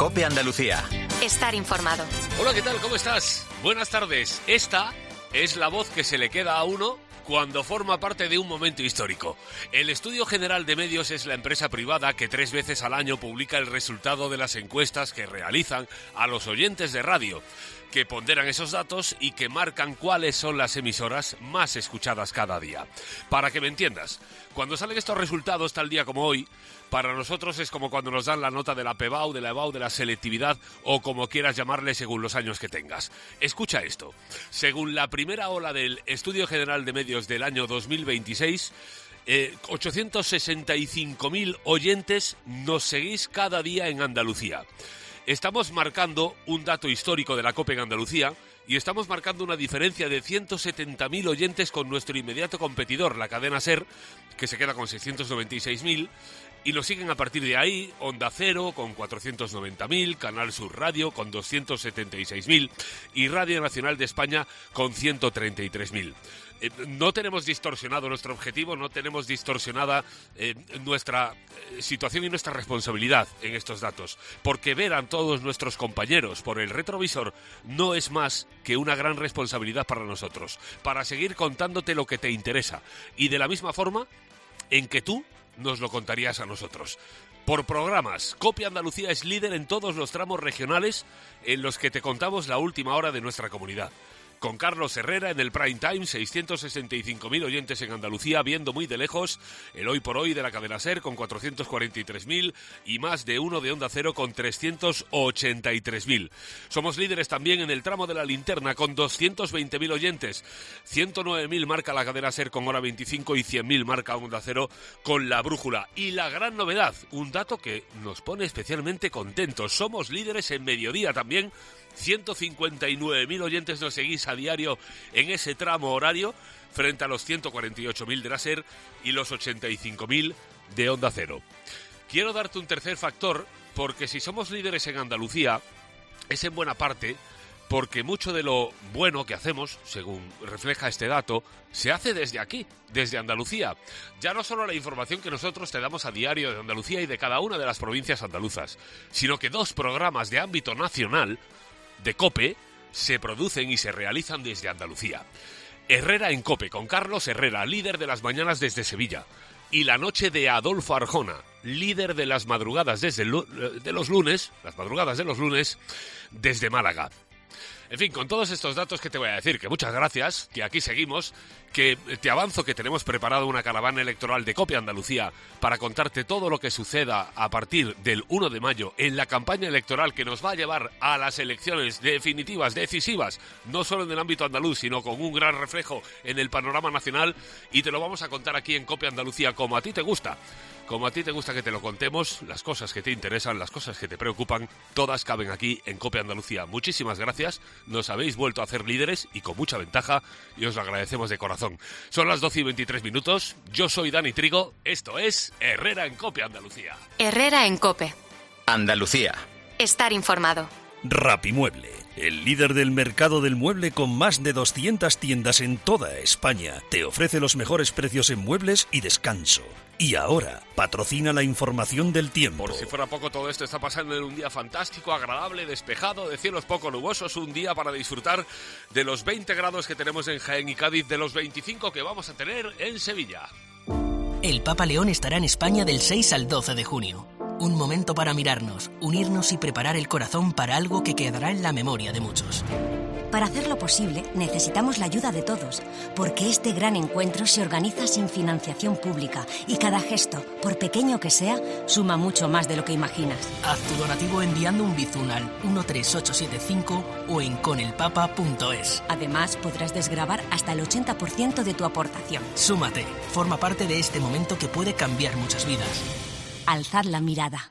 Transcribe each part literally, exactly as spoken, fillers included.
COPE Andalucía. Estar informado. Hola, ¿qué tal? ¿Cómo estás? Buenas tardes. Esta es la voz que se le queda a uno cuando forma parte de un momento histórico. El Estudio General de Medios es la empresa privada que tres veces al año publica el resultado de las encuestas que realizan a los oyentes de radio, que ponderan esos datos y que marcan cuáles son las emisoras más escuchadas cada día. Para que me entiendas, cuando salen estos resultados tal día como hoy, para nosotros es como cuando nos dan la nota de la P B A U, de la E B A U, de la selectividad o como quieras llamarle según los años que tengas. Escucha esto. Según la primera ola del Estudio General de Medios del año dos mil veintiséis, eh, ochocientos sesenta y cinco mil oyentes nos seguís cada día en Andalucía. Estamos marcando un dato histórico de la COPE en Andalucía y estamos marcando una diferencia de ciento setenta mil oyentes con nuestro inmediato competidor, la cadena SER, que se queda con seiscientos noventa y seis mil, y nos siguen a partir de ahí Onda Cero con cuatrocientos noventa mil, Canal Sur Radio con doscientos setenta y seis mil y Radio Nacional de España con ciento treinta y tres mil. Eh, no tenemos distorsionado nuestro objetivo, no tenemos distorsionada eh, nuestra eh, situación y nuestra responsabilidad en estos datos, porque ver a todos nuestros compañeros por el retrovisor no es más que una gran responsabilidad para nosotros, para seguir contándote lo que te interesa, y de la misma forma en que tú nos lo contarías a nosotros. Por programas, COPE Andalucía es líder en todos los tramos regionales en los que te contamos la última hora de nuestra comunidad. Con Carlos Herrera en el Prime Time, seiscientos sesenta y cinco mil oyentes en Andalucía, viendo muy de lejos el Hoy por Hoy de la cadena SER con cuatrocientos cuarenta y tres mil y más de uno de Onda Cero con trescientos ochenta y tres mil. Somos líderes también en el tramo de la linterna con doscientos veinte mil oyentes. ciento nueve mil marca la cadena SER con Hora veinticinco y cien mil marca Onda Cero con La Brújula. Y la gran novedad, un dato que nos pone especialmente contentos, somos líderes en Mediodía también. ciento cincuenta y nueve mil oyentes nos seguís a diario en ese tramo horario, frente a los ciento cuarenta y ocho mil de la SER y los ochenta y cinco mil de Onda Cero. Quiero darte un tercer factor, porque si somos líderes en Andalucía, es en buena parte porque mucho de lo bueno que hacemos, según refleja este dato, se hace desde aquí, desde Andalucía. Ya no solo la información que nosotros te damos a diario de Andalucía y de cada una de las provincias andaluzas, sino que dos programas de ámbito nacional de COPE se producen y se realizan desde Andalucía. Herrera en COPE, con Carlos Herrera, líder de las mañanas desde Sevilla, y La Noche de Adolfo Arjona, líder de las madrugadas desde de los lunes, las madrugadas de los lunes, desde Málaga. En fin, con todos estos datos que te voy a decir, que muchas gracias, que aquí seguimos, que te avanzo que tenemos preparado una caravana electoral de COPE Andalucía para contarte todo lo que suceda a partir del uno de mayo en la campaña electoral que nos va a llevar a las elecciones definitivas, decisivas, no solo en el ámbito andaluz, sino con un gran reflejo en el panorama nacional, y te lo vamos a contar aquí en COPE Andalucía como a ti te gusta. Como a ti te gusta que te lo contemos, las cosas que te interesan, las cosas que te preocupan, todas caben aquí en COPE Andalucía. Muchísimas gracias, nos habéis vuelto a hacer líderes y con mucha ventaja, y os lo agradecemos de corazón. Son las doce y veintitrés minutos, yo soy Dani Trigo, esto es Herrera en COPE Andalucía. Herrera en COPE. Andalucía. Estar informado. Rapimueble, el líder del mercado del mueble con más de doscientas tiendas en toda España, te ofrece los mejores precios en muebles y descanso. Y ahora, patrocina la información del tiempo. Por si fuera poco, todo esto está pasando en un día fantástico, agradable, despejado, de cielos poco nubosos, un día para disfrutar de los veinte grados que tenemos en Jaén y Cádiz, de los veinticinco que vamos a tener en Sevilla. El Papa León estará en España del seis al doce de junio. Un momento para mirarnos, unirnos y preparar el corazón para algo que quedará en la memoria de muchos. Para hacerlo posible, necesitamos la ayuda de todos, porque este gran encuentro se organiza sin financiación pública y cada gesto, por pequeño que sea, suma mucho más de lo que imaginas. Haz tu donativo enviando un bizun al uno tres ocho siete cinco o en conelpapa punto es. Además, podrás desgravar hasta el ochenta por ciento de tu aportación. Súmate, forma parte de este momento que puede cambiar muchas vidas. Alzad la mirada.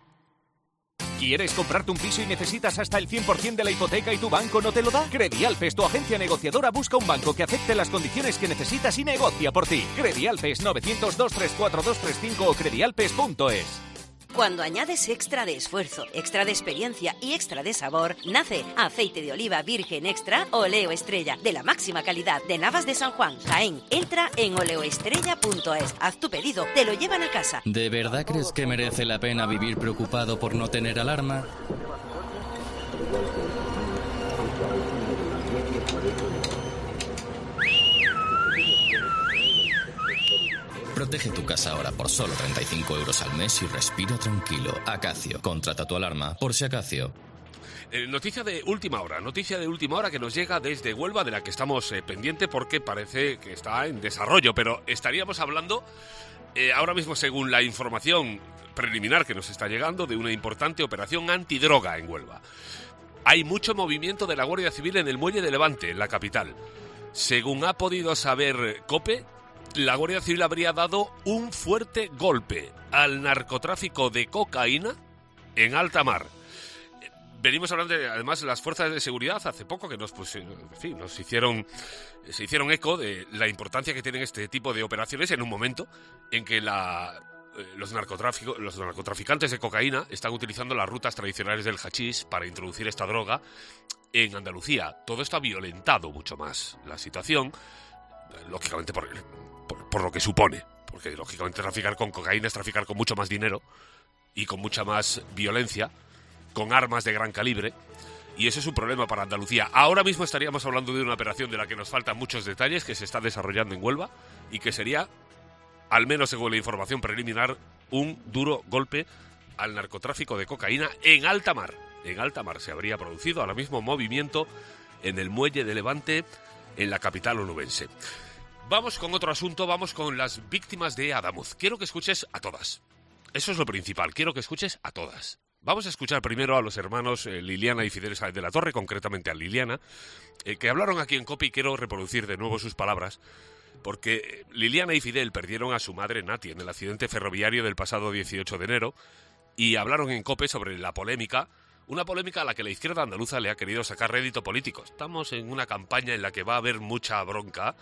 ¿Quieres comprarte un piso y necesitas hasta el cien por ciento de la hipoteca y tu banco no te lo da? Credialpes, tu agencia negociadora, busca un banco que acepte las condiciones que necesitas y negocia por ti. Credialpes, novecientos dos tres cuatro dos tres cinco o credialpes punto es. Cuando añades extra de esfuerzo, extra de experiencia y extra de sabor, nace aceite de oliva virgen extra Oleo Estrella, de la máxima calidad de Navas de San Juan, Jaén. Entra en oleoestrella punto es, haz tu pedido, te lo llevan a casa. ¿De verdad crees que merece la pena vivir preocupado por no tener alarma? Protege tu casa ahora por solo treinta y cinco euros al mes y respira tranquilo. Acacio, contrata tu alarma por si Acacio. Eh, noticia de última hora, noticia de última hora que nos llega desde Huelva, de la que estamos eh, pendiente porque parece que está en desarrollo, pero estaríamos hablando eh, ahora mismo, según la información preliminar que nos está llegando, de una importante operación antidroga en Huelva. Hay mucho movimiento de la Guardia Civil en el muelle de Levante, en la capital. Según ha podido saber COPE, la Guardia Civil habría dado un fuerte golpe al narcotráfico de cocaína en alta mar. Venimos hablando de, además, de las fuerzas de seguridad hace poco que nos, pues, en fin, nos hicieron, se hicieron eco de la importancia que tienen este tipo de operaciones en un momento en que la, eh, los, narcotráficos, los narcotraficantes de cocaína están utilizando las rutas tradicionales del hachís para introducir esta droga en Andalucía. Todo esto ha violentado mucho más la situación, lógicamente por, por, por lo que supone, porque lógicamente traficar con cocaína es traficar con mucho más dinero y con mucha más violencia, con armas de gran calibre, y eso es un problema para Andalucía. Ahora mismo estaríamos hablando de una operación de la que nos faltan muchos detalles, que se está desarrollando en Huelva, y que sería, al menos según la información preliminar, un duro golpe al narcotráfico de cocaína en alta mar. En alta mar se habría producido ahora mismo movimiento en el muelle de Levante, en la capital onubense. Vamos con otro asunto, vamos con las víctimas de Adamuz. Quiero que escuches a todas. Eso es lo principal, quiero que escuches a todas. Vamos a escuchar primero a los hermanos eh, Liliana y Fidel Sáenz de la Torre, concretamente a Liliana, eh, que hablaron aquí en COPE, y quiero reproducir de nuevo sus palabras, porque Liliana y Fidel perdieron a su madre Nati en el accidente ferroviario del pasado dieciocho de enero, y hablaron en COPE sobre la polémica, una polémica a la que la izquierda andaluza le ha querido sacar rédito político. Estamos en una campaña en la que va a haber mucha bronca,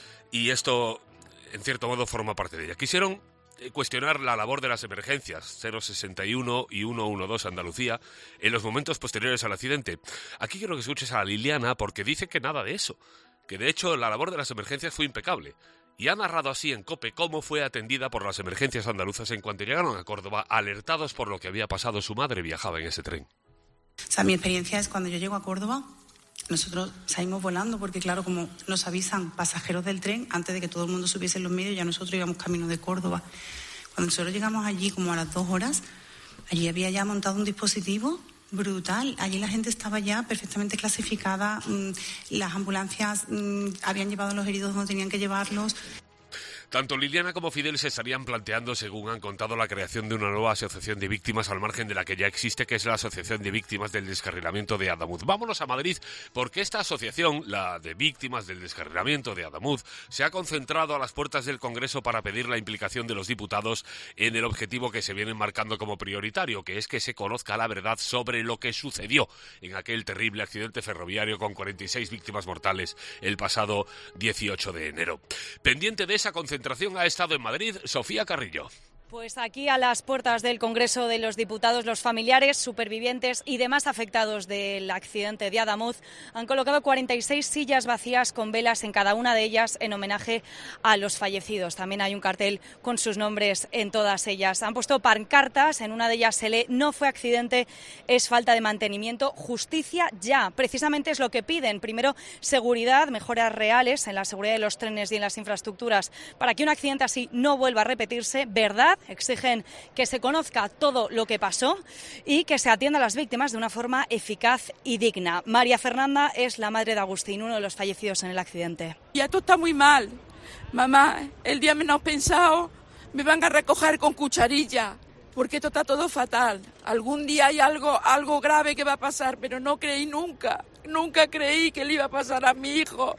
y esto, en cierto modo, forma parte de ella. Quisieron cuestionar la labor de las emergencias cero sesenta y uno y ciento doce Andalucía en los momentos posteriores al accidente. Aquí quiero que escuches a Liliana porque dice que nada de eso, que de hecho la labor de las emergencias fue impecable, y ha narrado así en COPE cómo fue atendida por las emergencias andaluzas en cuanto llegaron a Córdoba, alertados por lo que había pasado. Su madre viajaba en ese tren. O sea, mi experiencia es cuando yo llego a Córdoba, nosotros salimos volando porque, claro, como nos avisan pasajeros del tren, antes de que todo el mundo subiese en los medios, ya nosotros íbamos camino de Córdoba. Cuando nosotros llegamos allí, como a las dos horas, allí había ya montado un dispositivo brutal. Allí la gente estaba ya perfectamente clasificada, las ambulancias habían llevado a los heridos donde tenían que llevarlos. Tanto Liliana como Fidel se estarían planteando, según han contado, la creación de una nueva asociación de víctimas al margen de la que ya existe, que es la Asociación de Víctimas del Descarrilamiento de Adamuz. Vámonos a Madrid, porque esta asociación, la de Víctimas del Descarrilamiento de Adamuz, se ha concentrado a las puertas del Congreso para pedir la implicación de los diputados en el objetivo que se viene marcando como prioritario, que es que se conozca la verdad sobre lo que sucedió en aquel terrible accidente ferroviario con cuarenta y seis víctimas mortales el pasado dieciocho de enero. Pendiente de esa concentración ha estado en Madrid Sofía Carrillo. Pues aquí a las puertas del Congreso de los Diputados, los familiares, supervivientes y demás afectados del accidente de Adamuz han colocado cuarenta y seis sillas vacías con velas en cada una de ellas en homenaje a los fallecidos. También hay un cartel con sus nombres en todas ellas. Han puesto pancartas, en una de ellas se lee: no fue accidente, es falta de mantenimiento, justicia ya. Precisamente es lo que piden. Primero, seguridad, mejoras reales en la seguridad de los trenes y en las infraestructuras para que un accidente así no vuelva a repetirse. Verdad. Exigen que se conozca todo lo que pasó y que se atienda a las víctimas de una forma eficaz y digna. María Fernanda es la madre de Agustín, uno de los fallecidos en el accidente. Ya todo está muy mal. Mamá, el día menos pensado me van a recoger con cucharilla, porque esto está todo fatal. Algún día hay algo, algo grave que va a pasar, pero no creí nunca, nunca creí que le iba a pasar a mi hijo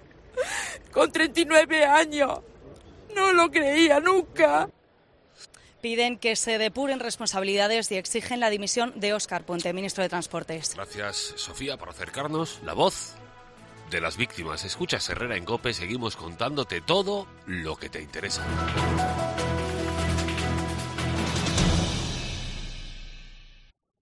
con treinta y nueve años. No lo creía nunca. Piden que se depuren responsabilidades y exigen la dimisión de Óscar Puente, ministro de Transportes. Gracias, Sofía, por acercarnos la voz de las víctimas. Escuchas Herrera en COPE, seguimos contándote todo lo que te interesa.